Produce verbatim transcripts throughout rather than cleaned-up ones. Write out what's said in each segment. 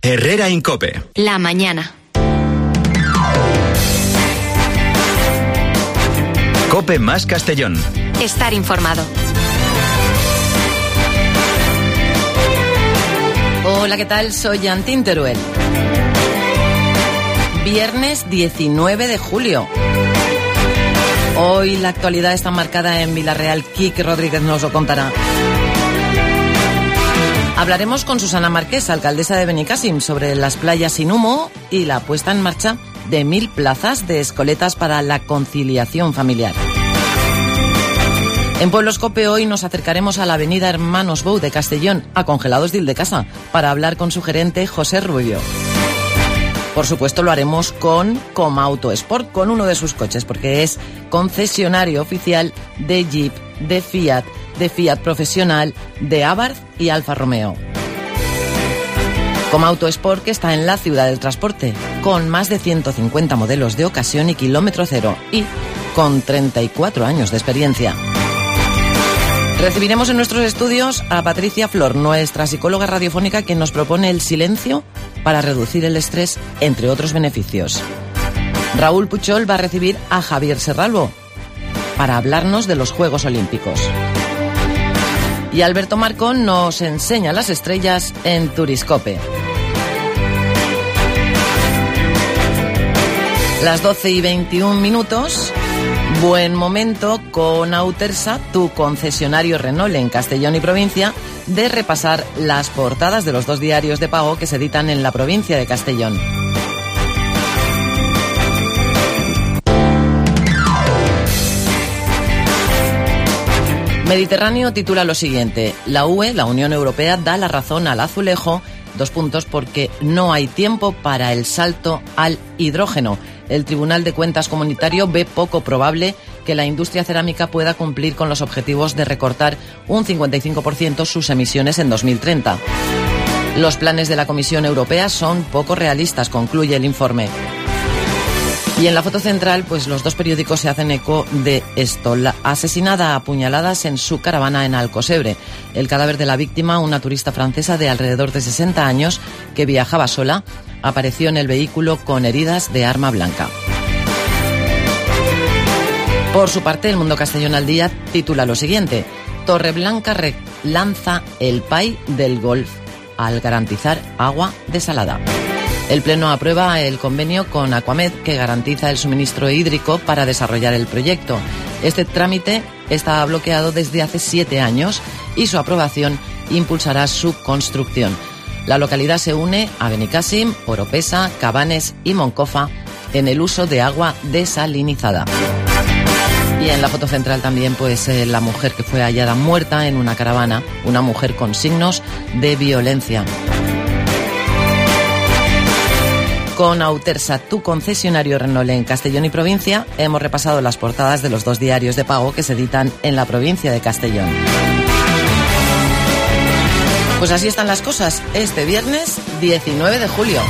Herrera en COPE. La mañana. COPE más Castellón. Estar informado. Hola, ¿qué tal? Soy Antín Teruel. Viernes diecinueve de julio. Hoy la actualidad está marcada en Villarreal. Quique Rodríguez nos lo contará. Hablaremos con Susana Márquez, alcaldesa de Benicàssim, sobre las playas sin humo y la puesta en marcha de mil plazas de escoletas para la conciliación familiar. En Pueblos COPE hoy nos acercaremos a la avenida Hermanos Bou de Castellón, a Congelados d'Il de Casa, para hablar con su gerente José Rubio. Por supuesto lo haremos con Comauto Sport, con uno de sus coches, porque es concesionario oficial de Jeep, de Fiat, de Fiat Profesional, de Abarth y Alfa Romeo. Comauto Sport, que está en la ciudad del transporte, con más de ciento cincuenta modelos de ocasión y kilómetro cero y con treinta y cuatro años de experiencia. Recibiremos en nuestros estudios a Patricia Flor, nuestra psicóloga radiofónica, que nos propone el silencio para reducir el estrés, entre otros beneficios. Raúl Puchol va a recibir a Javier Serralbo para hablarnos de los Juegos Olímpicos. Y Alberto Marcón nos enseña las estrellas en Turiscope. Las doce y veintiún minutos... Buen momento con Autersa, tu concesionario Renault en Castellón y provincia, de repasar las portadas de los dos diarios de pago que se editan en la provincia de Castellón. Mediterráneo titula lo siguiente: la U E, la Unión Europea, da la razón al azulejo, dos puntos, porque no hay tiempo para el salto al hidrógeno. El Tribunal de Cuentas Comunitario ve poco probable que la industria cerámica pueda cumplir con los objetivos de recortar un cincuenta y cinco por ciento sus emisiones en dos mil treinta. Los planes de la Comisión Europea son poco realistas, concluye el informe. Y en la foto central, pues los dos periódicos se hacen eco de esto: la asesinada a puñaladas en su caravana en Alcosebre. El cadáver de la víctima, una turista francesa de alrededor de sesenta años que viajaba sola, apareció en el vehículo con heridas de arma blanca. Por su parte, El Mundo Castellón al Día titula lo siguiente: Torreblanca relanza el P A I del Golf al garantizar agua desalada. El Pleno aprueba el convenio con Aquamed, que garantiza el suministro hídrico para desarrollar el proyecto. Este trámite está bloqueado desde hace siete años y su aprobación impulsará su construcción. La localidad se une a Benicàssim, Oropesa, Cabanes y Moncofa en el uso de agua desalinizada. Y en la foto central también, pues eh, la mujer que fue hallada muerta en una caravana, una mujer con signos de violencia. Con Autersa, tu concesionario Renault en Castellón y provincia, hemos repasado las portadas de los dos diarios de pago que se editan en la provincia de Castellón. Pues así están las cosas este viernes diecinueve de julio.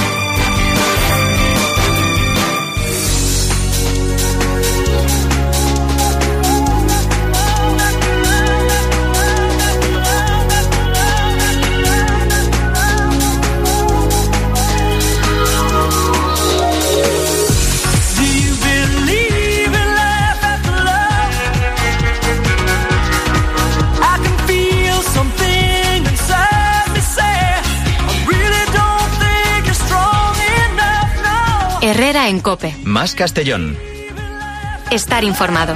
Herrera en COPE. Más Castellón. Estar informado.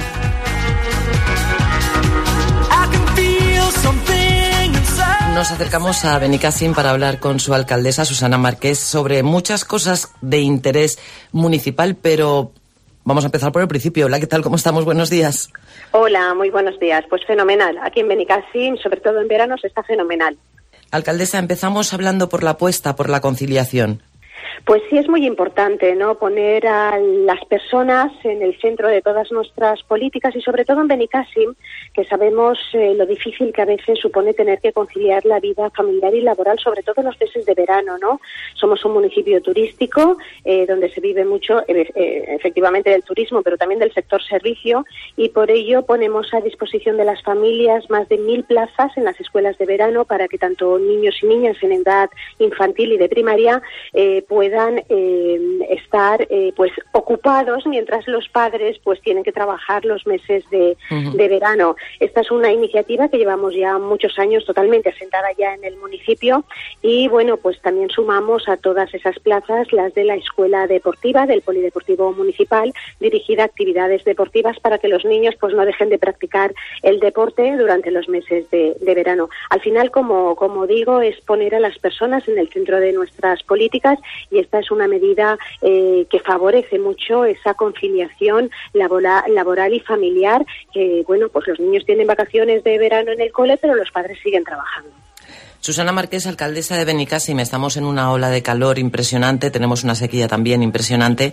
Nos acercamos a Benicàssim para hablar con su alcaldesa, Susana Márquez, sobre muchas cosas de interés municipal, pero vamos a empezar por el principio. Hola, ¿qué tal? ¿Cómo estamos? Buenos días. Hola, muy buenos días. Pues fenomenal. Aquí en Benicàssim, sobre todo en verano, se está fenomenal. Alcaldesa, empezamos hablando por la apuesta por la conciliación. Pues sí, es muy importante, ¿no?, poner a las personas en el centro de todas nuestras políticas y sobre todo en Benicàssim, que sabemos eh, lo difícil que a veces supone tener que conciliar la vida familiar y laboral, sobre todo en los meses de verano, ¿no? Somos un municipio turístico eh, donde se vive mucho, eh, eh, efectivamente, del turismo, pero también del sector servicio, y por ello ponemos a disposición de las familias más de mil plazas en las escuelas de verano para que tanto niños y niñas en edad infantil y de primaria eh, puedan eh, estar eh, pues ocupados mientras los padres pues tienen que trabajar los meses de, uh-huh. de verano. Esta es una iniciativa que llevamos ya muchos años totalmente asentada ya en el municipio y bueno, pues también sumamos a todas esas plazas las de la escuela deportiva del Polideportivo Municipal, dirigida a actividades deportivas para que los niños pues no dejen de practicar el deporte durante los meses de, de verano. Al final, como, como digo, es poner a las personas en el centro de nuestras políticas y esta es una medida eh, que favorece mucho esa conciliación laboral, laboral y familiar, que bueno, pues los niños tienen vacaciones de verano en el cole, pero los padres siguen trabajando. Susana Márquez, alcaldesa de Benicàssim, estamos en una ola de calor impresionante, tenemos una sequía también impresionante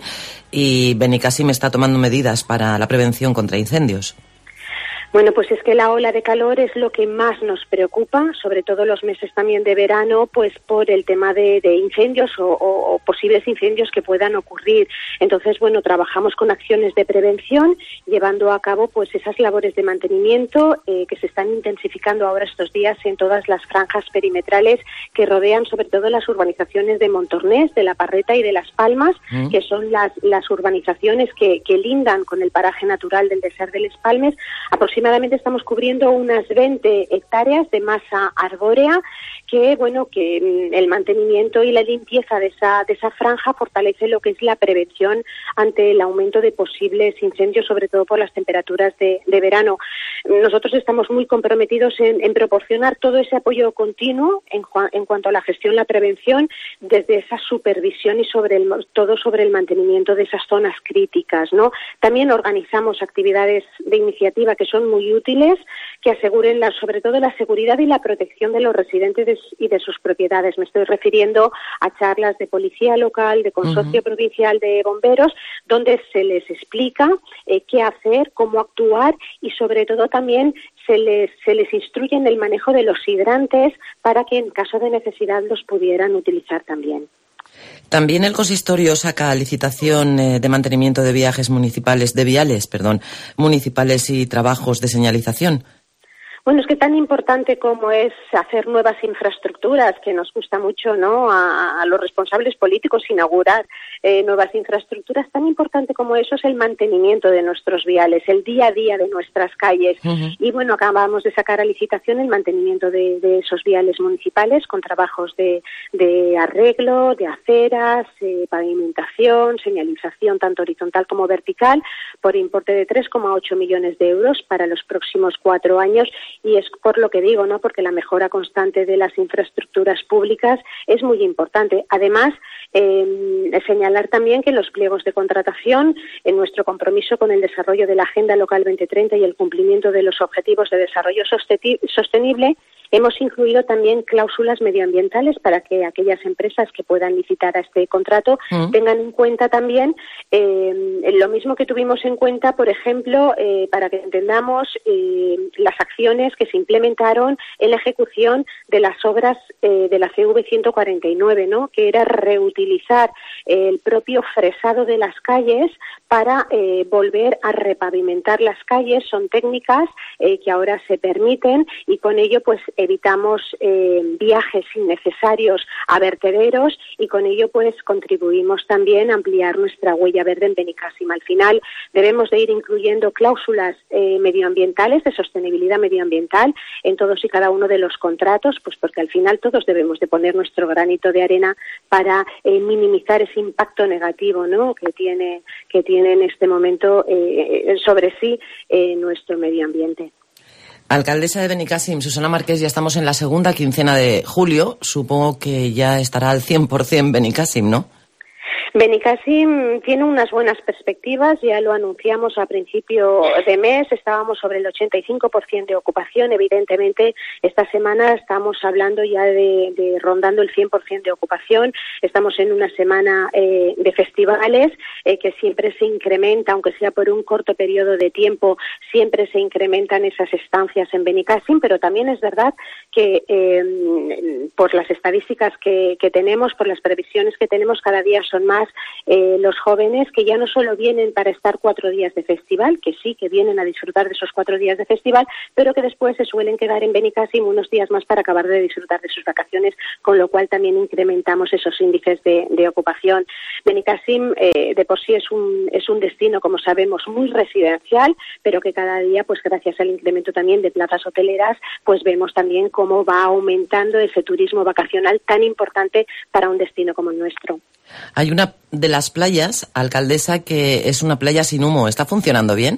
y Benicàssim está tomando medidas para la prevención contra incendios. Bueno, pues es que la ola de calor es lo que más nos preocupa, sobre todo los meses también de verano, pues por el tema de, de incendios o, o, o posibles incendios que puedan ocurrir. Entonces, bueno, trabajamos con acciones de prevención, llevando a cabo pues esas labores de mantenimiento eh, que se están intensificando ahora estos días en todas las franjas perimetrales que rodean sobre todo las urbanizaciones de Montornès, de La Parreta y de Las Palmas, mm. que son las, las urbanizaciones que, que lindan con el paraje natural del Desert de Les Palmes. Aproximadamente Aproximadamente estamos cubriendo unas veinte hectáreas de masa arbórea que, bueno, que el mantenimiento y la limpieza de esa, de esa franja fortalece lo que es la prevención ante el aumento de posibles incendios, sobre todo por las temperaturas de, de verano. Nosotros estamos muy comprometidos en, en proporcionar todo ese apoyo continuo en, en cuanto a la gestión, la prevención, desde esa supervisión y sobre el, todo sobre el mantenimiento de esas zonas críticas, ¿no? También organizamos actividades de iniciativa que son muy útiles, que aseguren la, sobre todo la seguridad y la protección de los residentes de, y de sus propiedades. Me estoy refiriendo a charlas de policía local, de consorcio uh-huh. provincial de bomberos, donde se les explica eh, qué hacer, cómo actuar y sobre todo también se les, se les instruye en el manejo de los hidrantes para que en caso de necesidad los pudieran utilizar también. También el consistorio saca licitación eh, de mantenimiento de viajes municipales, de viales, perdón, municipales y trabajos de señalización. Bueno, es que tan importante como es hacer nuevas infraestructuras, que nos gusta mucho, ¿no?, a, a los responsables políticos inaugurar eh, nuevas infraestructuras, tan importante como eso es el mantenimiento de nuestros viales, el día a día de nuestras calles. Uh-huh. Y bueno, acabamos de sacar a licitación el mantenimiento de, de esos viales municipales con trabajos de, de arreglo, de aceras, eh, pavimentación, señalización tanto horizontal como vertical, por importe de tres coma ocho millones de euros para los próximos cuatro años. Y es por lo que digo, ¿no?, porque la mejora constante de las infraestructuras públicas es muy importante. Además, eh, señalar también que en los pliegos de contratación, en nuestro compromiso con el desarrollo de la Agenda Local veinte treinta y el cumplimiento de los Objetivos de Desarrollo Sostenible, hemos incluido también cláusulas medioambientales para que aquellas empresas que puedan licitar a este contrato mm. tengan en cuenta también eh, lo mismo que tuvimos en cuenta, por ejemplo, eh, para que entendamos eh, las acciones que se implementaron en la ejecución de las obras eh, de la C V ciento cuarenta y nueve, ¿no?, que era reutilizar eh, el propio fresado de las calles para eh, volver a repavimentar las calles. Son técnicas eh, que ahora se permiten y con ello pues evitamos eh, viajes innecesarios a vertederos y con ello pues contribuimos también a ampliar nuestra huella verde en Benicàssim. Al final debemos de ir incluyendo cláusulas eh, medioambientales, de sostenibilidad medioambiental en todos y cada uno de los contratos, pues porque al final todos debemos de poner nuestro granito de arena para eh, minimizar ese impacto negativo, ¿no?, que tiene que tiene en este momento eh, sobre sí eh, nuestro medio ambiente. Alcaldesa de Benicàssim, Susana Márquez, ya estamos en la segunda quincena de julio. Supongo que ya estará al cien por ciento Benicàssim, ¿no? Benicàssim tiene unas buenas perspectivas, ya lo anunciamos a principio de mes, estábamos sobre el ochenta y cinco por ciento de ocupación, evidentemente esta semana estamos hablando ya de, de rondando el cien por ciento de ocupación, estamos en una semana eh, de festivales eh, que siempre se incrementa, aunque sea por un corto periodo de tiempo, siempre se incrementan esas estancias en Benicàssim, pero también es verdad que eh, por las estadísticas que, que tenemos, por las previsiones que tenemos, cada día son más eh, los jóvenes que ya no solo vienen para estar cuatro días de festival, que sí, que vienen a disfrutar de esos cuatro días de festival, pero que después se suelen quedar en Benicàssim unos días más para acabar de disfrutar de sus vacaciones, con lo cual también incrementamos esos índices de, de ocupación. Benicàssim eh, de por sí es un, es un destino, como sabemos, muy residencial, pero que cada día, pues gracias al incremento también de plazas hoteleras, pues vemos también cómo va aumentando ese turismo vacacional tan importante para un destino como el nuestro. Hay una de las playas, alcaldesa, que es una playa sin humo. ¿Está funcionando bien?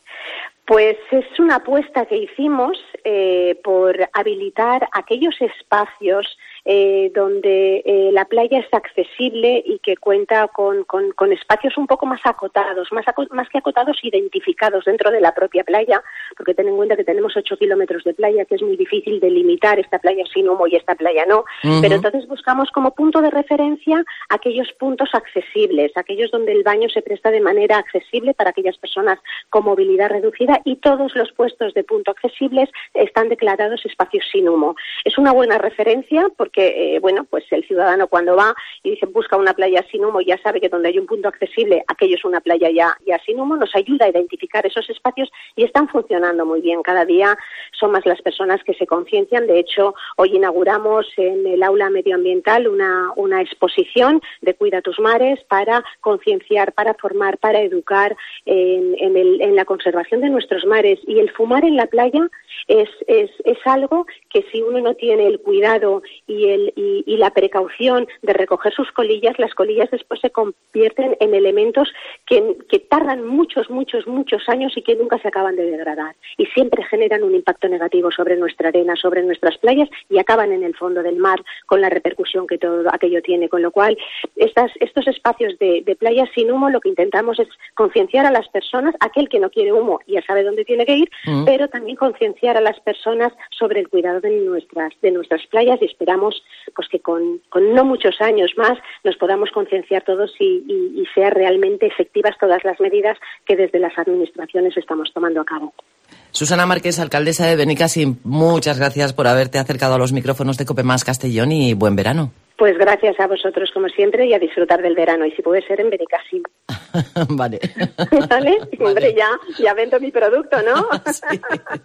Pues es una apuesta que hicimos eh, por habilitar aquellos espacios eh, donde eh, la playa es accesible y que cuenta con, con, con espacios un poco más acotados, más, aco- más que acotados, identificados dentro de la propia playa, porque ten en cuenta que tenemos ocho kilómetros de playa, que es muy difícil delimitar esta playa sin humo y esta playa no, uh-huh. Pero entonces buscamos como punto de referencia aquellos puntos accesibles, aquellos donde el baño se presta de manera accesible para aquellas personas con movilidad reducida, y todos los puestos de punto accesibles están declarados espacios sin humo. Es una buena referencia porque, eh, bueno, pues el ciudadano cuando va y dice busca una playa sin humo, ya sabe que donde hay un punto accesible, aquello es una playa ya, ya sin humo, nos ayuda a identificar esos espacios y están funcionando muy bien. Cada día son más las personas que se conciencian. De hecho, hoy inauguramos en el aula medioambiental una, una exposición de Cuida tus mares para concienciar, para formar, para educar en, en, el, en la conservación de nuestros mares. Y el fumar en la playa es, es, es algo que si uno no tiene el cuidado y, el, y, y la precaución de recoger sus colillas, las colillas después se convierten en elementos que, que tardan muchos, muchos, muchos años y que nunca se acaban de degradar. Y siempre generan un impacto negativo sobre nuestra arena, sobre nuestras playas, y acaban en el fondo del mar con la repercusión que todo aquello tiene. Con lo cual, estas, estos espacios de, de playas sin humo, lo que intentamos es concienciar a las personas, aquel que no quiere humo ya sabe dónde tiene que ir, mm. pero también concienciar a las personas sobre el cuidado de nuestras, de nuestras playas, y esperamos pues que con, con no muchos años más nos podamos concienciar todos y, y, y sean realmente efectivas todas las medidas que desde las administraciones estamos tomando a cabo. Susana Márquez, alcaldesa de Benicàssim, muchas gracias por haberte acercado a los micrófonos de Cope Más Castellón y buen verano. Pues gracias a vosotros, como siempre, y a disfrutar del verano, y si puede ser en Benicàssim. Vale. ¿Vale? Vale. Hombre, ya, ya vendo mi producto, ¿no? Sí.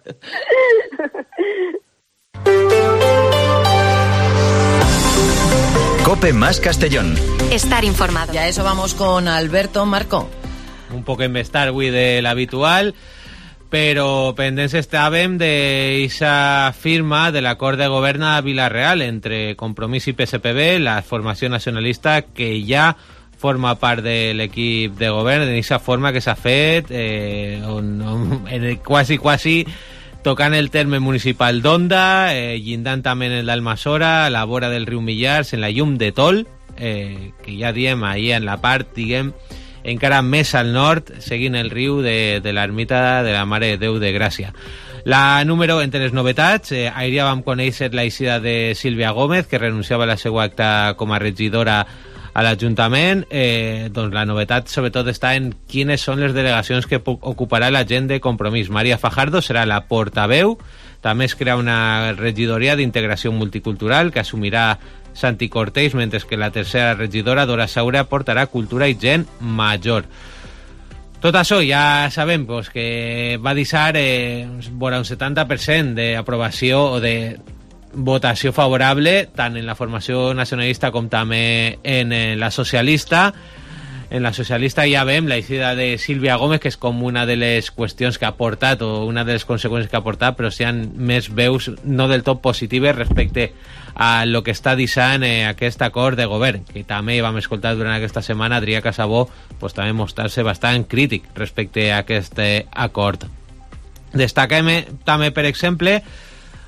Cope Más Castellón. Estar informado. Y a eso vamos con Alberto Marco. Un poc en més tard avui de l'habitual, però pendents estàvem d'eixa firma de l'acord de govern a Vila-real entre Compromís i P S P B, la formació nacionalista que ja forma part de l'equip de govern, en eixa forma que s'ha fet, eh, on, on, en el, quasi, quasi tocant el terme municipal d'Onda, eh, llindant també en el d'Almassora, a la vora del riu Millars, en la llum de Tol, eh, que ja diem ahir en la part, diguem, encara més al nord, seguint el riu de, de l'ermita de la Mare de Déu de Gràcia. La número, entre les novetats, eh, ahir ja vam conèixer la eixida de Sílvia Gómez, que renunciava a la seva acta com a regidora a l'Ajuntament. Eh, doncs la novetat sobretot està en quines són les delegacions que ocuparà la gent de Compromís. Maria Fajardo serà la portaveu. També es crea una regidoria d'integració multicultural que assumirà Santi Cortés, mentre que la tercera regidora, Dora Saura, portarà cultura i gent major. Tot això ja sabem pues, que va deixar eh, vora un setanta per cent d'aprovació o de votació favorable tant en la formació nacionalista com també en, en la socialista. En la socialista ja veiem la eixida de Sílvia Gómez, que és com una de les qüestions que ha portat o una de les conseqüències que ha portat, però si hi ha més veus no del tot positives respecte a lo que està deixant eh, aquest acord de govern, que també vam escoltar durant aquesta setmana Adrià Casabó pues, també mostrar-se bastant crític respecte a aquest eh, acord. Destaquem també, per exemple,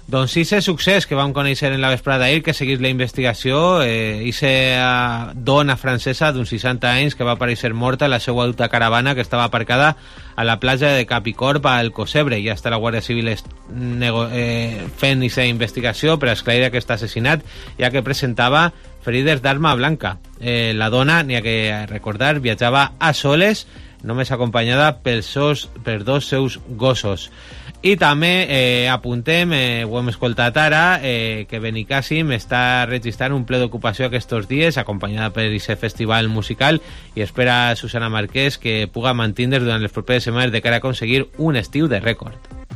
Doncs sí, ser succés que vam conèixer en la vesprada d'ahir, que seguís la investigació, eh, i ser uh, dona francesa d'uns seixanta anys que va aparèixer morta a la seva autocaravana que estava aparcada a la platja de Capicorb al Cosebre. Ja està la Guàrdia Civil nego- eh, fent aquesta investigació per esclarir aquest assassinat, ja que presentava ferides d'arma blanca. Eh, la dona, n'hi ha que recordar, viatjava a soles, només acompanyada pels seus, per dos seus gossos. I també eh, apuntem, eh, ho hem escoltat ara, eh, que Benicàssim està registrant un ple d'ocupació aquests dies, acompanyada per aquest festival musical, i espera Susana Marquès que puga mantindre durant les properes setmanes de cara a aconseguir un estiu de rècord.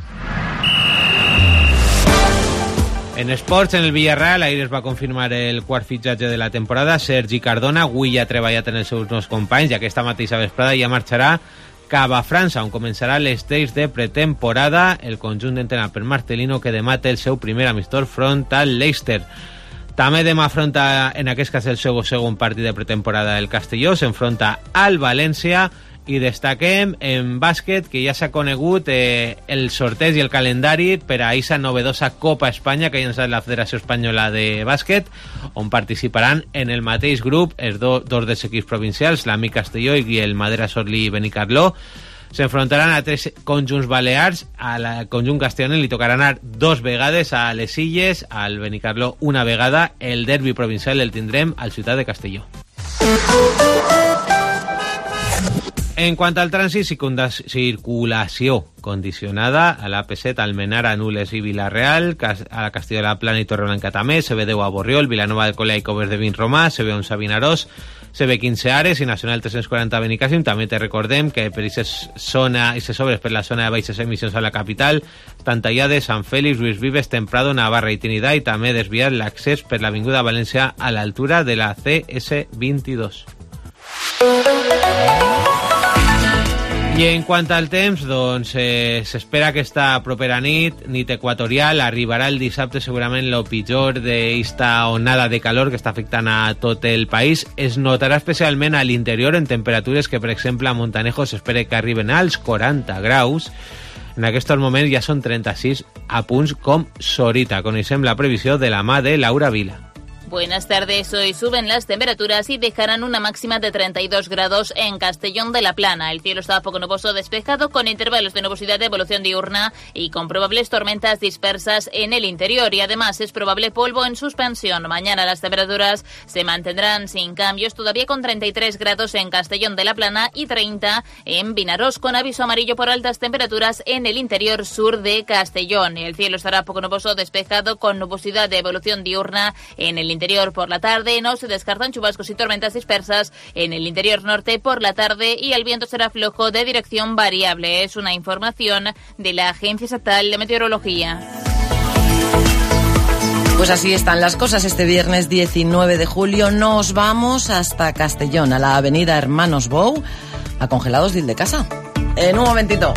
En esports, en el Villarreal, ahir es va confirmar el quart fitxatge de la temporada. Sergi Cardona avui ja ha treballat en els seus nous companys i aquesta mateixa vesprada ja marxarà cap a França, on començarà les days de pretemporada. El conjunt d'entrenat per Marcelino, que demà té el seu primer amistós front al Leicester. També demà afronta, en aquest cas, el seu segon partit de pretemporada del Castelló, s'enfronta al València. I destaquem en bàsquet que ja s'ha conegut eh, el sorteig i el calendari per a aquesta novedosa Copa Espanya que ha llançat la Federació Espanyola de Bàsquet, on participaran en el mateix grup els do, dos dels equips provincials, l'Amic Castelló i el Madera Sorli Benicarló. S'enfrontaran a tres conjunts balears. Al conjunt castellonès li tocarà anar dos vegades a les Illes, al Benicarló una vegada. El derbi provincial el tindrem al Ciutat de Castelló. En quant al trànsit, circulació condicionada a l'A P set, Almenara, Nules i Vila-real, a la Castelló de la Plana i Torreblanca també, C B deu a Borriol, Vilanova de Colea i Coves de Vinromà, C B onze a Vinaròs, C B quinze Ares i Nacional tres-cents quaranta a Benicàssim. També te recordem que per aquestes zona, aquestes obres per la zona de baixes emissions a la capital estan tallades Sant Fèlix, Luis Vives, Temprado, Navarra i Trinidad, i també desviat l'accés per l'Avinguda València a l'altura de la C S vint-i-dos. I en quant al temps, doncs eh, s'espera que esta propera nit, nit equatorial, arribarà el dissabte segurament lo pitjor d'esta onada de calor que està afectant a tot el país. Es notarà especialment a l'interior en temperatures que, per exemple, a Montanejo s'espera que arriben als quaranta graus. En aquests moments ja són trenta-sis a punts com Sorita. Coneixem la previsió de la mà de Laura Vila. Buenas tardes. Hoy suben las temperaturas y dejarán una máxima de treinta y dos grados en Castellón de la Plana. El cielo está poco nuboso despejado, con intervalos de nubosidad de evolución diurna y con probables tormentas dispersas en el interior. Y además es probable polvo en suspensión. Mañana las temperaturas se mantendrán sin cambios, todavía con treinta y tres grados en Castellón de la Plana y treinta en Vinaròs, con aviso amarillo por altas temperaturas en el interior sur de Castellón. El cielo estará poco nuboso despejado, con nubosidad de evolución diurna en el interior. Interior por la tarde, no se descartan chubascos y tormentas dispersas en el interior norte por la tarde, y el viento será flojo de dirección variable. Es una información de la Agencia Estatal de Meteorología. Pues así están las cosas. Este viernes diecinueve de julio nos vamos hasta Castellón, a la avenida Hermanos Bou, a Congelados Dil de Casa. En un momentito.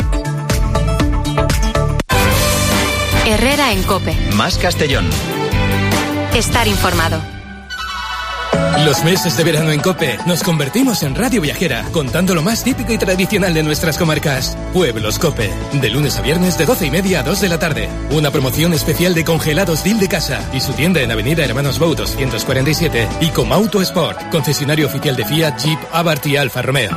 Herrera en COPE. Más Castellón. Estar informado. Los meses de verano en COPE nos convertimos en radio viajera, contando lo más típico y tradicional de nuestras comarcas. Pueblos COPE, de lunes a viernes de doce y media a dos de la tarde. Una promoción especial de Congelados Dil de Casa y su tienda en Avenida Hermanos Bou doscientos cuarenta y siete, y Comauto Sport, concesionario oficial de Fiat, Jeep, Abarth y Alfa Romeo.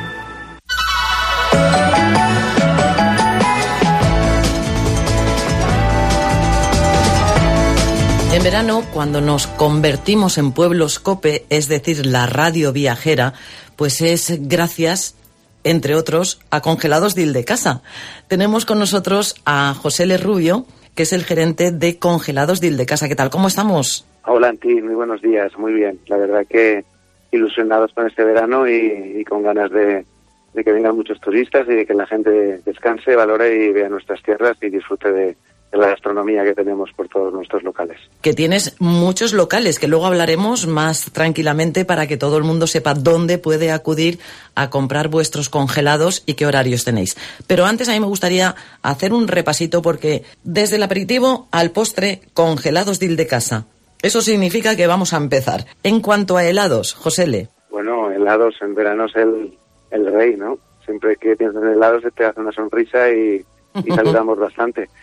En verano, cuando nos convertimos en pueblos COPE, es decir, la radio viajera, pues es gracias, entre otros, a Congelados Dil de Casa. Tenemos con nosotros a José L. Rubio, que es el gerente de Congelados Dil de Casa. ¿Qué tal? ¿Cómo estamos? Hola, Anti, muy buenos días, muy bien. La verdad que ilusionados con este verano y, y con ganas de, de que vengan muchos turistas y de que la gente descanse, valore y vea nuestras tierras y disfrute de de la gastronomía que tenemos por todos nuestros locales. Que tienes muchos locales, que luego hablaremos más tranquilamente para que todo el mundo sepa dónde puede acudir a comprar vuestros congelados y qué horarios tenéis. Pero antes a mí me gustaría hacer un repasito, porque desde el aperitivo al postre, Congelados Dil de Casa. Eso significa que vamos a empezar. En cuanto a helados, José L. Bueno, helados en verano es el, el rey, ¿no? Siempre que piensas en helados se te hace una sonrisa y, y saludamos bastante.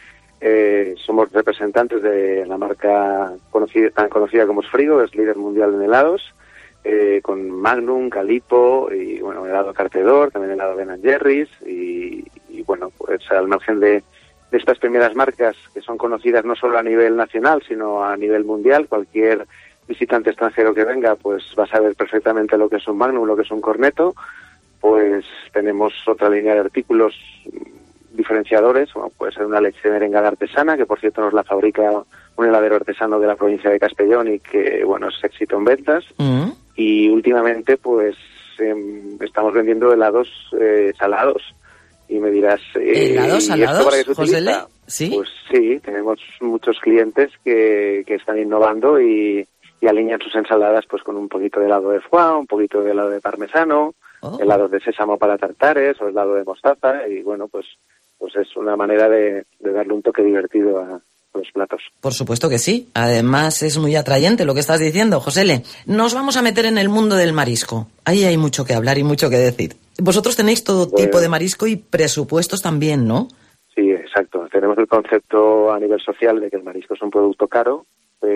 Eh, somos representantes de la marca conocida, tan conocida como es Frigo, es líder mundial en helados, eh, con Magnum, Calippo y bueno, helado Cartedor, también helado Ben and Jerry's y, y bueno, pues al margen de, de estas primeras marcas que son conocidas no solo a nivel nacional, sino a nivel mundial, cualquier visitante extranjero que venga pues va a saber perfectamente lo que es un Magnum, lo que es un Cornetto. Pues tenemos otra línea de artículos diferenciadores, como puede ser una leche de merengada artesana, que por cierto nos la fabrica un heladero artesano de la provincia de Castellón y que, bueno, es éxito en ventas. Mm. Y últimamente, pues, eh, estamos vendiendo helados eh, salados. Y me dirás... Eh, ¿Helados salados, José Le? ¿Sí? Pues sí, tenemos muchos clientes que, que están innovando y, y alinean sus ensaladas pues con un poquito de helado de foie, un poquito de helado de parmesano, oh. helados de sésamo para tartares o helado de mostaza y, bueno, pues... pues es una manera de, de darle un toque divertido a los platos. Por supuesto que sí. Además es muy atrayente lo que estás diciendo, Josele. Nos vamos a meter en el mundo del marisco. Ahí hay mucho que hablar y mucho que decir. Vosotros tenéis todo pues, tipo de marisco y presupuestos también, ¿no? Sí, exacto. Tenemos el concepto a nivel social de que el marisco es un producto caro,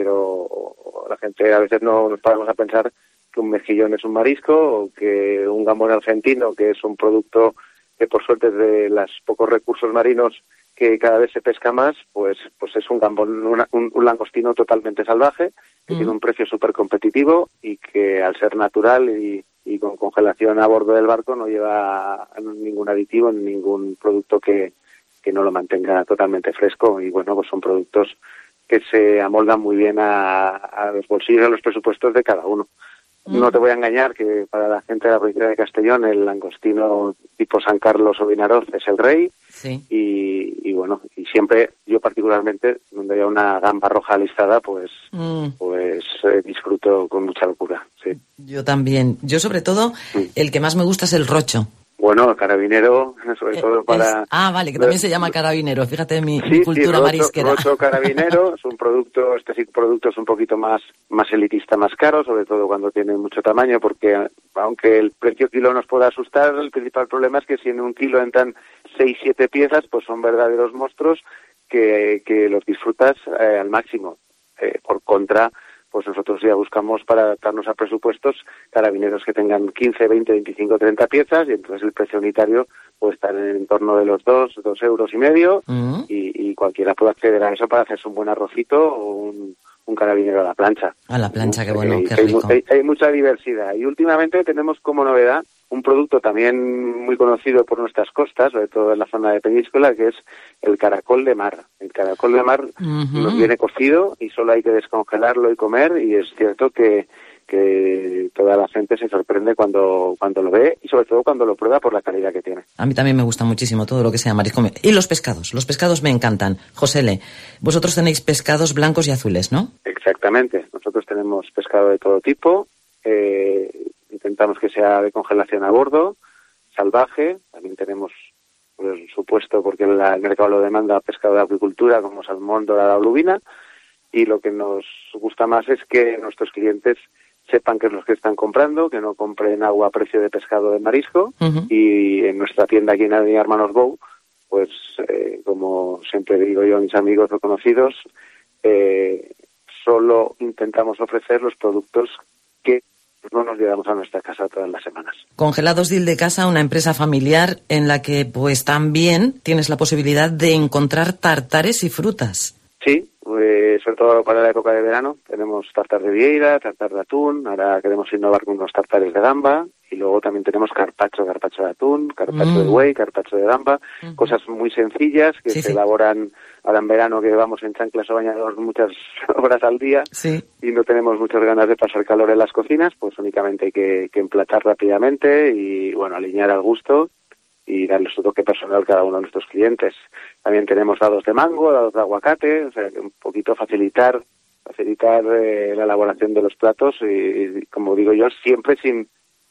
pero la gente a veces no nos paramos a pensar que un mejillón es un marisco o que un gambón argentino, que es un producto que por suerte de los pocos recursos marinos que cada vez se pesca más, pues pues es un gambón, una, un, un langostino totalmente salvaje, que mm. tiene un precio súper competitivo y que al ser natural y, y con congelación a bordo del barco no lleva ningún aditivo, ningún producto que, que no lo mantenga totalmente fresco y bueno, pues son productos que se amoldan muy bien a, a los bolsillos y a los presupuestos de cada uno. No te voy a engañar que para la gente de la provincia de Castellón el langostino tipo San Carlos o Vinaroz es el rey. Sí. Y, y bueno, y siempre yo particularmente, donde haya una gamba roja alistada, pues mm. pues eh, disfruto con mucha locura. Sí. Yo también. Yo sobre todo, sí. el que más me gusta es el rocho. Bueno, carabinero, sobre todo para... Es, ah, vale, que también se llama carabinero. Fíjate mi, sí, mi cultura sí, rocho, marisquera. Rocho carabinero es un producto, este sí, producto es un poquito más, más elitista, más caro, sobre todo cuando tiene mucho tamaño, porque aunque el precio kilo nos pueda asustar, el principal problema es que si en un kilo entran seis, siete piezas, pues son verdaderos monstruos que, que los disfrutas eh, al máximo. Eh, por contra... pues nosotros ya buscamos para adaptarnos a presupuestos carabineros que tengan quince, veinte, veinticinco, treinta piezas y entonces el precio unitario puede estar en el entorno de los dos, dos euros y medio uh-huh. y, y cualquiera puede acceder a eso para hacerse un buen arrocito o un, un carabinero a la plancha. A la plancha, qué bueno, hay, qué rico. Hay, hay, hay mucha diversidad y últimamente tenemos como novedad un producto también muy conocido por nuestras costas, sobre todo en la zona de Peñíscola, que es el caracol de mar. El caracol de mar uh-huh. nos viene cocido y solo hay que descongelarlo y comer, y es cierto que, que toda la gente se sorprende cuando, cuando lo ve y sobre todo cuando lo prueba por la calidad que tiene. A mí también me gusta muchísimo todo lo que sea marisco. Y los pescados, los pescados me encantan. Josele, vosotros tenéis pescados blancos y azules, ¿no? Exactamente, nosotros tenemos pescado de todo tipo, eh, intentamos que sea de congelación a bordo, salvaje, también tenemos, por supuesto, porque el mercado lo demanda, pescado de acuicultura como salmón, dorada o lubina, y lo que nos gusta más es que nuestros clientes sepan que es los que están comprando, que no compren agua a precio de pescado de marisco, uh-huh. y en nuestra tienda aquí en Avenida Hermanos Bou, pues eh, como siempre digo yo a mis amigos o conocidos, eh, solo intentamos ofrecer los productos que no nos llevamos a nuestra casa todas las semanas. Congelados Dil de Casa, una empresa familiar en la que pues también tienes la posibilidad de encontrar tartares y frutas. Sí, pues, sobre todo para la época de verano tenemos tartar de vieira, tartar de atún, ahora queremos innovar con unos tartares de gamba y luego también tenemos carpaccio, carpaccio de atún, carpaccio mm. de buey, carpaccio de gamba, mm. cosas muy sencillas que sí, se sí. elaboran ahora en verano, que vamos en chanclas o bañador muchas horas al día sí. y no tenemos muchas ganas de pasar calor en las cocinas, pues únicamente hay que, que emplatar rápidamente y bueno, alinear al gusto y darle su toque personal a cada uno de nuestros clientes. También tenemos dados de mango, dados de aguacate, o sea, un poquito facilitar facilitar eh, la elaboración de los platos y, y, como digo yo, siempre sin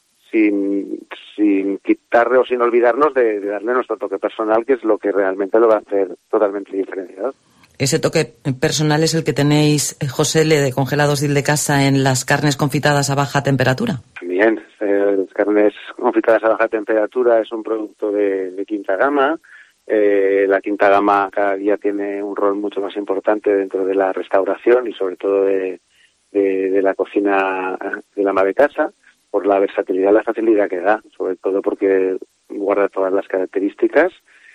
sin sin quitarle o sin olvidarnos de, de darle nuestro toque personal, que es lo que realmente lo va a hacer totalmente diferenciado. Ese toque personal es el que tenéis, Josele, de Congelados Dil de Casa, en las carnes confitadas a baja temperatura. Bien, eh, las carnes confitadas a baja temperatura es un producto de, de quinta gama. Eh, la quinta gama cada día tiene un rol mucho más importante dentro de la restauración y sobre todo de, de, de la cocina de la ama de casa, por la versatilidad y la facilidad que da, sobre todo porque guarda todas las características.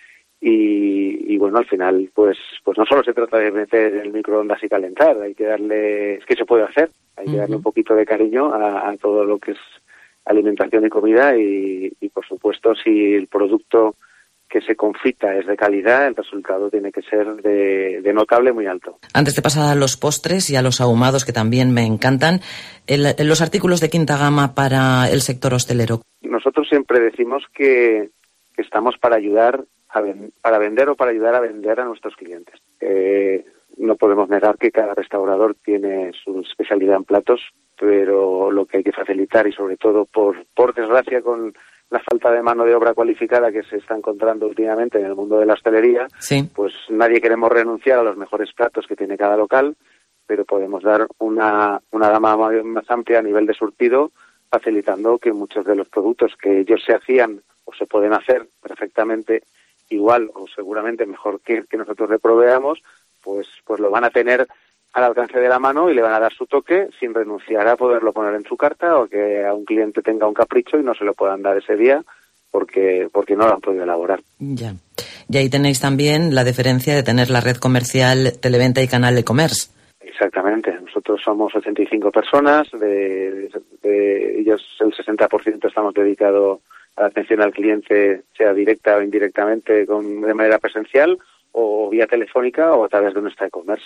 Y, y bueno, al final, pues pues no solo se trata de meter el microondas y calentar, hay que darle, es que se puede hacer, hay que darle un poquito de cariño a, a todo lo que es alimentación y comida y, y por supuesto, si el producto que se confita es de calidad, el resultado tiene que ser de, de notable muy alto. Antes de pasar a los postres y a los ahumados, que también me encantan, el, los artículos de quinta gama para el sector hostelero. Nosotros siempre decimos que, que estamos para ayudar a ven, para vender o para ayudar a vender a nuestros clientes. Eh, no podemos negar que cada restaurador tiene su especialidad en platos, pero lo que hay que facilitar y sobre todo por, por desgracia con la falta de mano de obra cualificada que se está encontrando últimamente en el mundo de la hostelería, sí. Pues nadie queremos renunciar a los mejores platos que tiene cada local, pero podemos dar una, una gama más amplia a nivel de surtido, facilitando que muchos de los productos que ellos se hacían o se pueden hacer perfectamente igual o seguramente mejor que, que nosotros le proveamos, pues, pues lo van a tener al alcance de la mano y le van a dar su toque sin renunciar a poderlo poner en su carta o que a un cliente tenga un capricho y no se lo puedan dar ese día porque porque no lo han podido elaborar. Ya. Y ahí tenéis también la diferencia de tener la red comercial Televenta y Canal e-commerce. Exactamente. Nosotros somos ochenta y cinco personas, de, de, de ellos el sesenta por ciento estamos dedicados a la atención al cliente, sea directa o indirectamente, con, de manera presencial o vía telefónica o a través de nuestra e-commerce.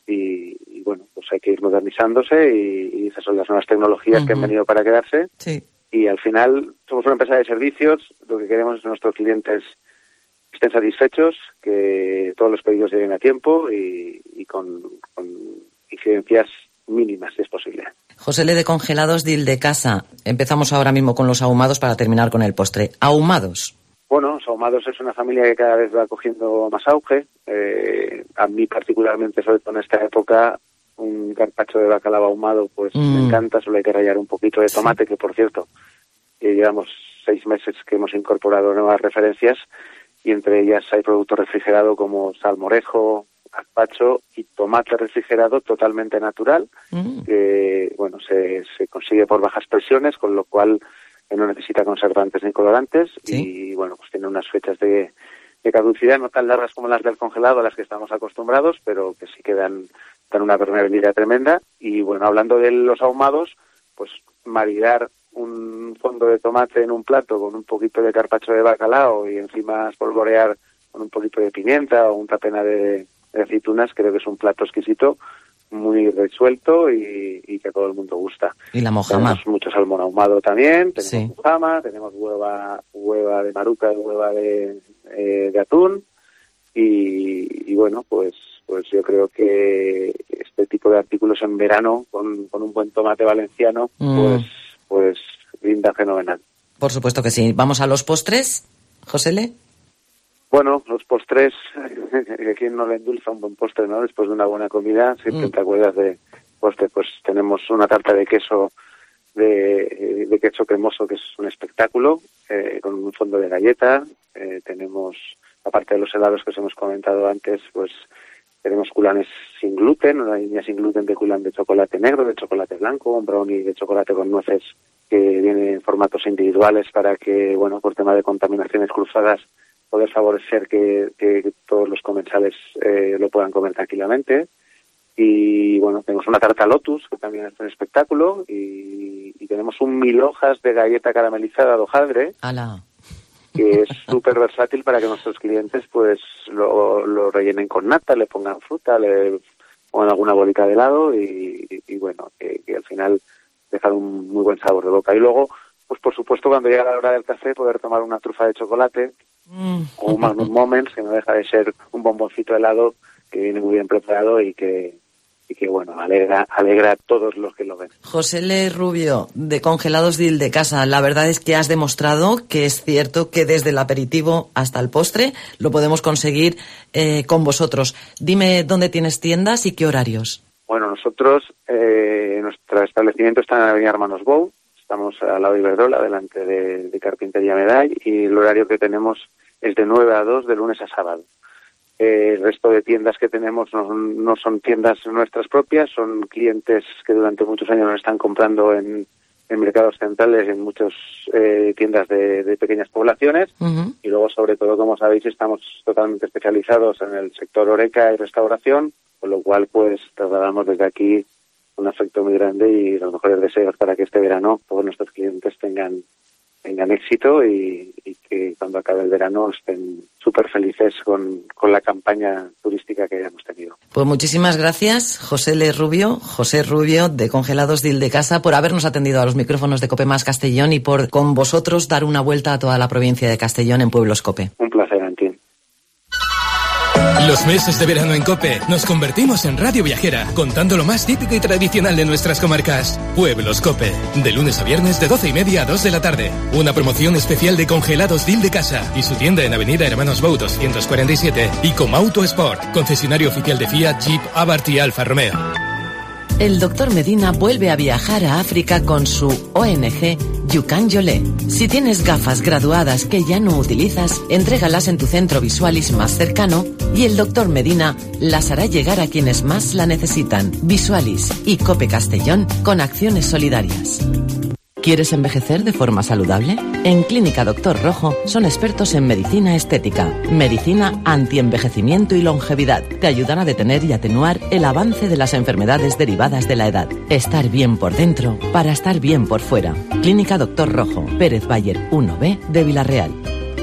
Y, y bueno, pues hay que ir modernizándose y, y esas son las nuevas tecnologías uh-huh. que han venido para quedarse. Sí. Y al final somos una empresa de servicios, lo que queremos es que nuestros clientes estén satisfechos, que todos los pedidos lleguen a tiempo y, y con, con incidencias mínimas, si es posible. José L. de Congelados Dil de Casa. Empezamos ahora mismo con los ahumados para terminar con el postre. Ahumados. Bueno, los ahumados es una familia que cada vez va cogiendo más auge. Eh, a mí particularmente, sobre todo en esta época, un carpaccio de bacalao ahumado pues mm. me encanta. Solo hay que rallar un poquito de tomate, sí. que por cierto, eh, llevamos seis meses que hemos incorporado nuevas referencias y entre ellas hay producto refrigerado como salmorejo, gazpacho y tomate refrigerado totalmente natural, mm. que bueno se, se consigue por bajas presiones, con lo cual no necesita conservantes ni colorantes, ¿sí? Y bueno, pues tiene unas fechas de, de caducidad no tan largas como las del congelado a las que estamos acostumbrados, pero que sí que dan, dan una permeabilidad tremenda. Y bueno, hablando de los ahumados, pues maridar un fondo de tomate en un plato con un poquito de carpaccio de bacalao y encima espolvorear con un poquito de pimienta o un tapena de, de aceitunas, creo que es un plato exquisito, muy resuelto y, y que a todo el mundo gusta. Y la mojama. Tenemos mucho salmón ahumado también, tenemos sí. mojama, tenemos hueva hueva de maruca y hueva de, eh, de atún y, y bueno, pues pues yo creo que este tipo de artículos en verano con, con un buen tomate valenciano mm. pues pues linda fenomenal. Por supuesto que sí. ¿Vamos a los postres, José L.? Bueno, los postres, ¿a quién no le endulza un buen postre, no? Después de una buena comida, siempre mm. te acuerdas de postre. Pues tenemos una tarta de queso, de, de queso cremoso, que es un espectáculo, eh, con un fondo de galleta. Eh, tenemos, aparte de los helados que os hemos comentado antes, pues tenemos culanes sin gluten, una línea sin gluten de culán de chocolate negro, de chocolate blanco, un brownie de chocolate con nueces que viene en formatos individuales para que, bueno, por tema de contaminaciones cruzadas, poder favorecer que, que todos los comensales eh, lo puedan comer tranquilamente. Y bueno, tenemos una tarta Lotus, que también es un espectáculo, y, y tenemos un mil hojas de galleta caramelizada de hojaldre, ¡Hala! Que es súper versátil para que nuestros clientes pues lo, lo rellenen con nata, le pongan fruta, le pongan alguna bolita de helado y, y, y bueno, que, que al final dejan un muy buen sabor de boca. Y luego, pues por supuesto, cuando llega la hora del café, poder tomar una trufa de chocolate mm. o un Magnum Moments, que no deja de ser un bomboncito helado que viene muy bien preparado y que y que bueno, alegra, alegra a todos los que lo ven. José L. Rubio, de Congelados Dil de Casa, la verdad es que has demostrado que es cierto que desde el aperitivo hasta el postre lo podemos conseguir eh, con vosotros. Dime dónde tienes tiendas y qué horarios. Bueno, nosotros, eh, nuestro establecimiento está en la avenida Hermanos Bou, estamos al lado de Iberdrola, delante de, de Carpintería Medall, y el horario que tenemos es de nueve a dos de lunes a sábado. Eh, el resto de tiendas que tenemos no, no son tiendas nuestras propias, son clientes que durante muchos años nos están comprando en, en mercados centrales, en muchas eh, tiendas de, de pequeñas poblaciones. Uh-huh. Y luego, sobre todo, como sabéis, estamos totalmente especializados en el sector horeca y restauración, con lo cual pues trasladamos desde aquí un afecto muy grande y los mejores deseos para que este verano todos nuestros clientes tengan tengan éxito y, y que cuando acabe el verano estén súper felices con, con la campaña turística que hayamos tenido. Pues muchísimas gracias, José L. Rubio, José Rubio de Congelados Dil de Casa, por habernos atendido a los micrófonos de COPE Más Castellón y por con vosotros dar una vuelta a toda la provincia de Castellón en Pueblos COPE. Un placer, Antien. Los meses de verano en COPE nos convertimos en radio viajera, contando lo más típico y tradicional de nuestras comarcas. Pueblos COPE, de lunes a viernes de doce y media a dos de la tarde. Una promoción especial de Congelados Dil de Casa y su tienda en Avenida Hermanos Bou doscientos cuarenta y siete y Comauto Sport, concesionario oficial de Fiat, Jeep, Abarth y Alfa Romeo. El doctor Medina vuelve a viajar a África con su O N G Yukan Yolé. Si tienes gafas graduadas que ya no utilizas, entrégalas en tu centro Visualis más cercano y el doctor Medina las hará llegar a quienes más la necesitan. Visualis y COPE Castellón con acciones solidarias. ¿Quieres envejecer de forma saludable? En Clínica Doctor Rojo son expertos en medicina estética, medicina antienvejecimiento y longevidad. Te ayudan a detener y atenuar el avance de las enfermedades derivadas de la edad. Estar bien por dentro para estar bien por fuera. Clínica Doctor Rojo, Pérez Bayer uno B de Villarreal.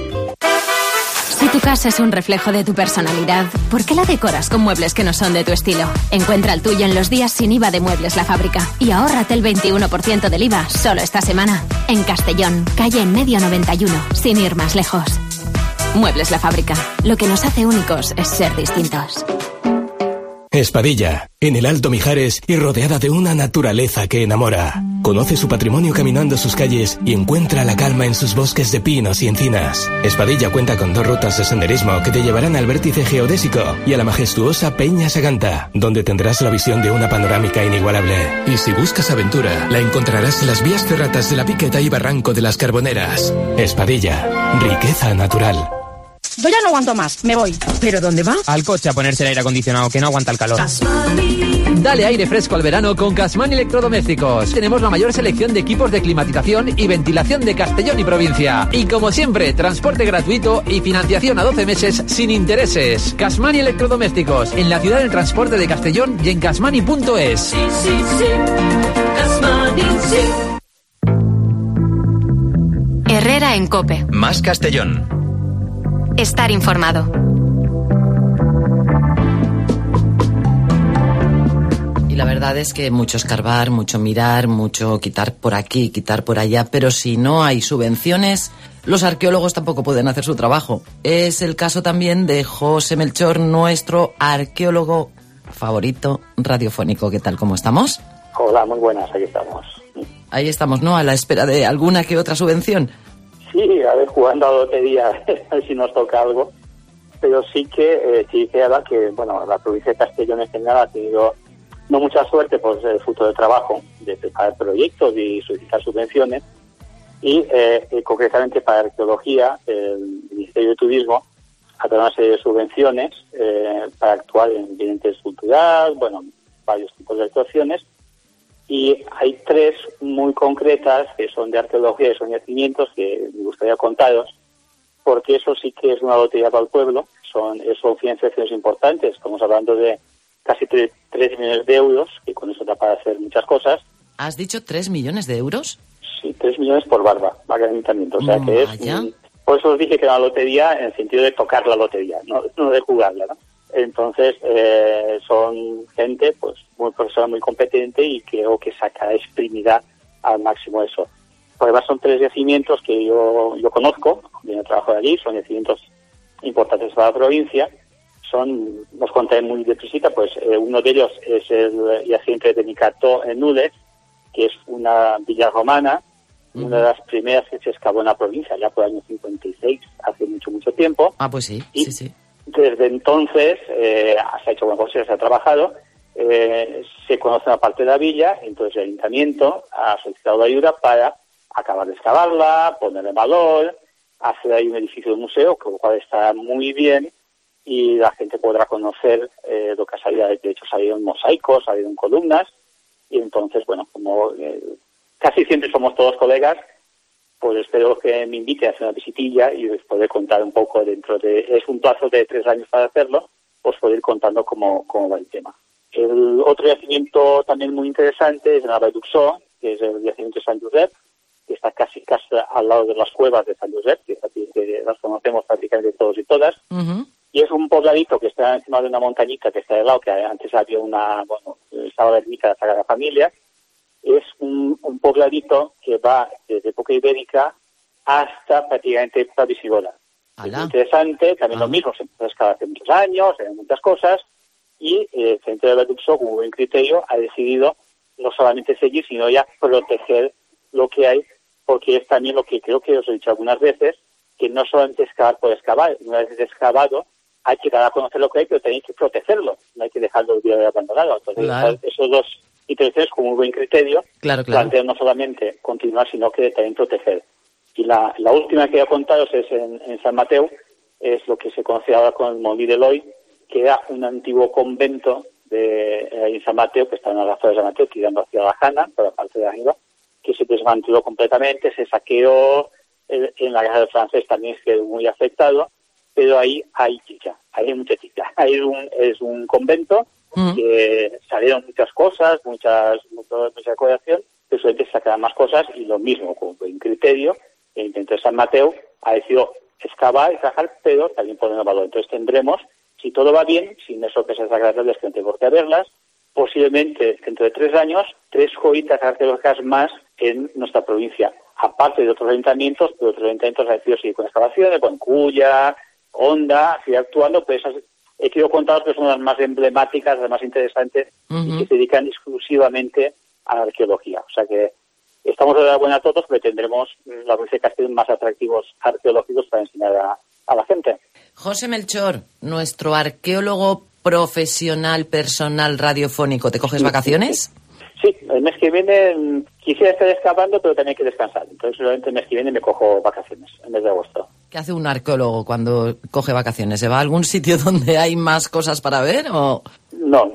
Si tu casa es un reflejo de tu personalidad, ¿por qué la decoras con muebles que no son de tu estilo? Encuentra el tuyo en los días sin I V A de Muebles La Fábrica y ahórrate el veintiuno por ciento del I V A solo esta semana. En Castellón, calle en medio noventa y uno, sin ir más lejos. Muebles La Fábrica. Lo que nos hace únicos es ser distintos. Espadilla, en el Alto Mijares y rodeada de una naturaleza que enamora. Conoce su patrimonio caminando sus calles y encuentra la calma en sus bosques de pinos y encinas. Espadilla cuenta con dos rutas de senderismo que te llevarán al vértice geodésico y a la majestuosa Peña Saganta, donde tendrás la visión de una panorámica inigualable. Y si buscas aventura, la encontrarás en las vías ferratas de la Piqueta y Barranco de las Carboneras. Espadilla, riqueza natural. Yo ya no aguanto más, me voy. ¿Pero dónde va? Al coche a ponerse el aire acondicionado, que no aguanta el calor. Dale aire fresco al verano con Casmani Electrodomésticos. Tenemos la mayor selección de equipos de climatización y ventilación de Castellón y provincia. Y como siempre, transporte gratuito y financiación a doce meses sin intereses. Casmani Electrodomésticos, en la ciudad del transporte de Castellón y en casmani punto es. Sí, sí, sí. Casmani, sí. Herrera en COPE. Más Castellón. Estar informado. Y la verdad es que mucho escarbar, mucho mirar, mucho quitar por aquí, quitar por allá, pero si no hay subvenciones, los arqueólogos tampoco pueden hacer su trabajo. Es el caso también de José Melchor, nuestro arqueólogo favorito radiofónico. ¿Qué tal? ¿Cómo estamos? Hola, muy buenas, ahí estamos. Ahí estamos, ¿no? A la espera de alguna que otra subvención. Sí, a ver, jugando a lotería, a ver si nos toca algo. Pero sí que, eh, sí que era que, bueno, la provincia de Castellón en general ha tenido no mucha suerte por el fruto de trabajo, de preparar proyectos y solicitar subvenciones. Y eh, eh, concretamente para arqueología, el Ministerio de Turismo ha dado una serie de subvenciones eh, para actuar en ambientes culturales, bueno, varios tipos de actuaciones. Y hay tres muy concretas que son de arqueología y son yacimientos que me gustaría contaros, porque eso sí que es una lotería para el pueblo, son, son financiaciones importantes, estamos hablando de casi tres millones de euros, que con eso da para hacer muchas cosas. ¿Has dicho tres millones de euros? Sí, tres millones por barba, barba de ayuntamiento, o sea que es... Por eso os dije que era una lotería en el sentido de tocar la lotería, no, no de jugarla, ¿no? Entonces, eh, son gente pues muy profesional, muy competente y creo que saca, exprimirá al máximo eso. Además son tres yacimientos que yo yo conozco, yo trabajo de allí, son yacimientos importantes para la provincia. Son, nos contaré muy deprisa, pues eh, uno de ellos es el yacimiento de Nicato en Nules, que es una villa romana, uh-huh. una de las primeras que se excavó en la provincia, ya por el año cincuenta y seis, hace mucho, mucho tiempo. Ah, pues sí, y, sí, sí. Desde entonces eh, se ha hecho buena cosa, se ha trabajado, eh, se conoce una parte de la villa, entonces el ayuntamiento ha solicitado ayuda para acabar de excavarla, poner en valor hacer ahí un edificio de museo, con lo cual está muy bien, y la gente podrá conocer eh, lo que ha salido. De hecho, salieron mosaicos, salieron columnas, y entonces, bueno, como eh, casi siempre somos todos colegas, pues espero que me invite a hacer una visitilla y les podré contar un poco dentro de... Es un plazo de tres años para hacerlo, pues poder ir contando cómo, cómo va el tema. El otro yacimiento también muy interesante es en la Vall d'Uixó, que es el yacimiento de Sant Josep, que está casi casi al lado de las cuevas de Sant Josep, que, que las conocemos prácticamente todos y todas. Uh-huh. Y es un pobladito que está encima de una montañita que está de lado, que antes había una... Bueno, estaba la ermita de la Sagrada Familia. Es un, un pobladito que va desde época ibérica hasta prácticamente época visigoda. Es muy interesante, también ah. lo mismo, se empezó a excavar hace muchos años, hay muchas cosas, y eh, el Centro de Vall d'Uixó, con buen criterio, ha decidido no solamente seguir, sino ya proteger lo que hay, porque es también lo que creo que os he dicho algunas veces, que no solamente excavar por excavar, una vez excavado, hay que dar a conocer lo que hay, pero también hay que protegerlo, no hay que dejarlo olvidado y abandonado. Entonces, claro. esos dos intervenciones con muy buen criterio, claro, claro. plantean no solamente continuar, sino que también proteger. Y la, la última que voy a contaros es en, en San Mateo, es lo que se conoce ahora con el Molí de Eloi, que era un antiguo convento de eh, en San Mateo, que está en las afueras de San Mateo, tirando hacia la Jana, por la parte de arriba, que se desmanteló completamente, se saqueó, en, en la guerra del francés también quedó muy afectado, pero ahí hay chicha, hay mucha chicha. Hay un, es un convento uh-huh. que salieron muchas cosas, muchas, muchas, mucha decoración, pero solamente sacarán más cosas, y lo mismo, con buen criterio, el Intento de San Mateo ha decidido excavar y trabajar, pero también poner el valor. Entonces tendremos, si todo va bien, sin eso que esas agradables que no tengo por qué verlas, posiblemente dentro de tres años, tres joyitas arqueológicas más en nuestra provincia, aparte de otros ayuntamientos, pero otros ayuntamientos han decidido seguir con excavaciones, con Cuya, Honda, sigue actuando, pero esas he querido contar que son las más emblemáticas, las más interesantes, uh-huh. y que se dedican exclusivamente a la arqueología. O sea que estamos de la buena a todos, pero tendremos la provincia de Castellón más atractivos arqueológicos para enseñar a, a la gente. José Melchor, nuestro arqueólogo profesional, personal, radiofónico, ¿te coges vacaciones? Sí, el mes que viene quisiera estar excavando, pero también hay que descansar. Entonces, solamente el mes que viene me cojo vacaciones, en mes de agosto. ¿Qué hace un arqueólogo cuando coge vacaciones? ¿Se va a algún sitio donde hay más cosas para ver o...? No,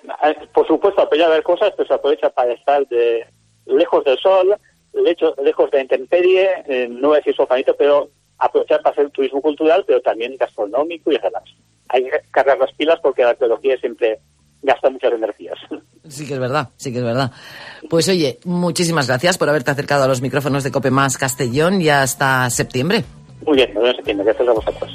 por supuesto, apoyar a ver cosas, pero se aprovecha para estar de lejos del sol, lejos, lejos de la intemperie, eh, no voy a decir sofanito, pero aprovechar para hacer turismo cultural, pero también gastronómico y relax. Hay que cargar las pilas porque la arqueología siempre gasta muchas energías. Sí que es verdad, sí que es verdad. Pues oye, muchísimas gracias por haberte acercado a los micrófonos de COPE Más Castellón y hasta septiembre. Muy bien, nos vemos en septiembre. Gracias a vosotros.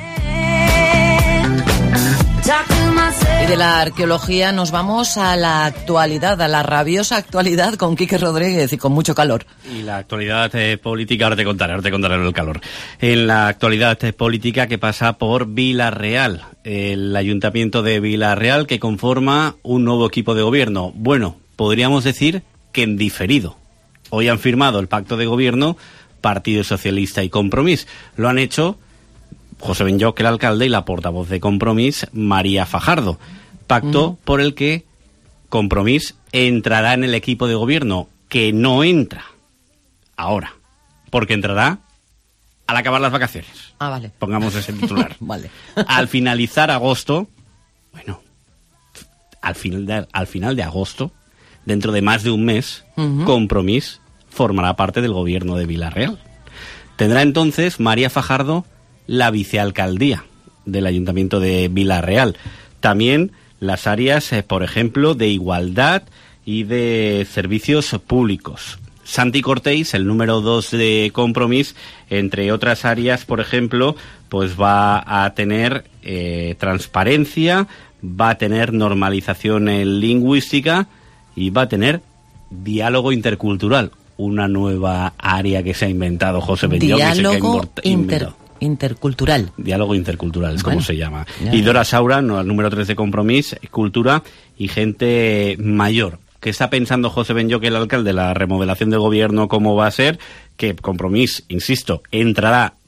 Y de la arqueología nos vamos a la actualidad, a la rabiosa actualidad con Quique Rodríguez y con mucho calor. Y la actualidad eh, política, ahora te contaré, ahora te contaré el calor. En la actualidad eh, política que pasa por Vila-real, el ayuntamiento de Vila-real que conforma un nuevo equipo de gobierno. Bueno, podríamos decir que en diferido. Hoy han firmado el pacto de gobierno Partido Socialista y Compromís. Lo han hecho José Benlloch, el alcalde, y la portavoz de Compromís, María Fajardo. Pacto mm. por el que Compromís entrará en el equipo de gobierno, que no entra ahora, porque entrará al acabar las vacaciones. Ah, vale. Pongamos ese titular. Vale. Al finalizar agosto, bueno, al final de, al final de agosto, dentro de más de un mes, uh-huh. Compromís formará parte del gobierno de Vila-real. Tendrá entonces María Fajardo la vicealcaldía del Ayuntamiento de Vila-real. También las áreas, eh, por ejemplo, de igualdad y de servicios públicos. Santi Cortés, el número dos de Compromís, entre otras áreas, por ejemplo, pues va a tener eh, transparencia, va a tener normalización lingüística y va a tener diálogo intercultural, una nueva área que se ha inventado José Benlloch. Diálogo inter intercultural. Diálogo intercultural es bueno, como se llama. Ya, y Dora Saura, no, el número tres de Compromís, cultura y gente mayor. ¿Qué está pensando José Benlloch, el alcalde, la remodelación del gobierno, cómo va a ser? Que Compromís, insisto, entrará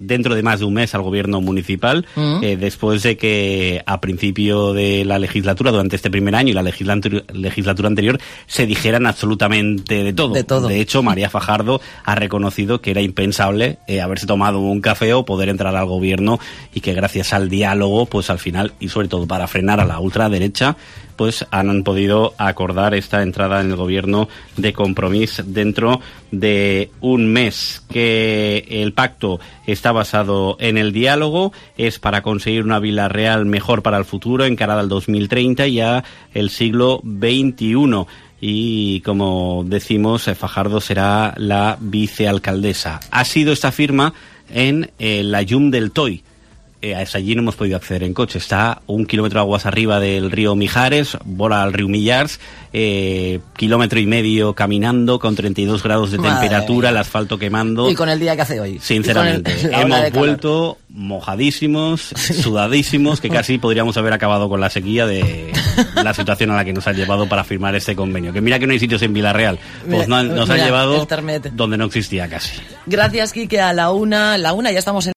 dentro de más de un mes al gobierno municipal, uh-huh. eh, después de que a principio de la legislatura, durante este primer año y la legislatura, legislatura anterior, se dijeran absolutamente de todo. De todo. De hecho, María Fajardo ha reconocido que era impensable eh, haberse tomado un café o poder entrar al gobierno, y que gracias al diálogo, pues al final, y sobre todo para frenar a la ultraderecha, pues han podido acordar esta entrada en el gobierno de Compromís dentro de un mes. Que el pacto está basado en el diálogo, es para conseguir una Vila-real mejor para el futuro, encarada al dos mil treinta y a el siglo veintiuno. Y como decimos, Fajardo será la vicealcaldesa. Ha sido esta firma en eh, la Llum del Toy. Eh, allí no hemos podido acceder en coche. Está un kilómetro de aguas arriba del río Mijares, bola al río Millars, eh, kilómetro y medio caminando con treinta y dos grados de Madre temperatura, mía. el asfalto quemando. Y con el día que hace hoy. Sinceramente, el, hemos vuelto mojadísimos, sudadísimos, que casi podríamos haber acabado con la sequía de la situación a la que nos han llevado para firmar este convenio. Que mira que no hay sitios en Vila-real, pues no, nos mira, han llevado donde no existía casi. Gracias, Quique. A la una, la una ya estamos en